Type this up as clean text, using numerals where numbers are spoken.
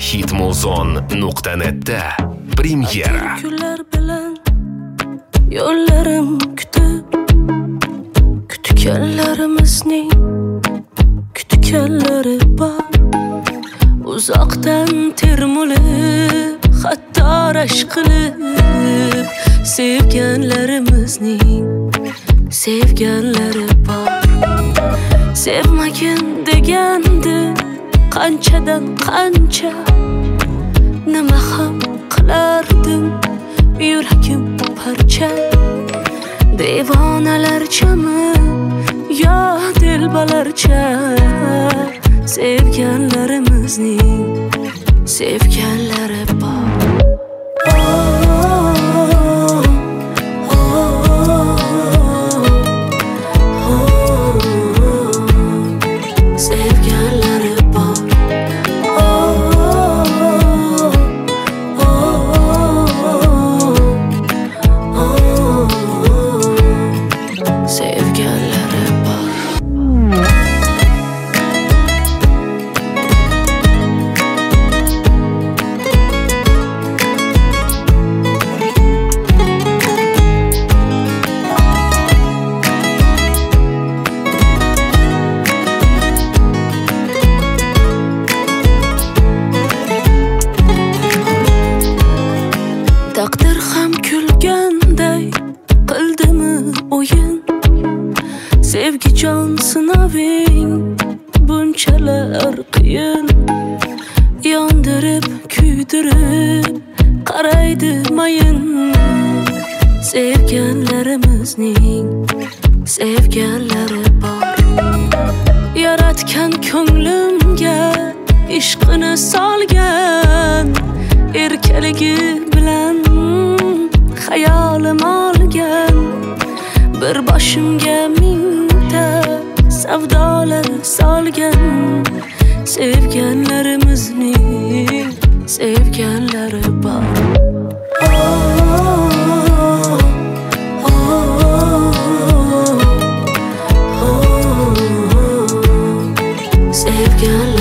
Hitmuzon.net'da premyera. Kunlar bilan yo'llarim kutganlarimizning kutganlari bor. Uzoqdan termulib hatto rashk qilib sevganlarimizning sevganlari bor. Sevmagin degandi qanchadan qancha, nima ham qilardim yuragim parcha. Devonalarchami yo dilbalarcha, sevganlarimizning sevganlari bor. Sevganlari bor. Sevganlari bor. Taqdir ham kulganday qildimi o'yin, sevgijon sinaving bunchalar qiyin. Yondirib kuydirib qaraydi mayin, sevganlarimizning sevganlari bor. Yaratgan ko'nglimga ishqini solgan, erkaligi bilan hayolim olgan. Bir boshimga mingta savdolar solgan, sevganlarimizning sevganlari bor. Sevganlari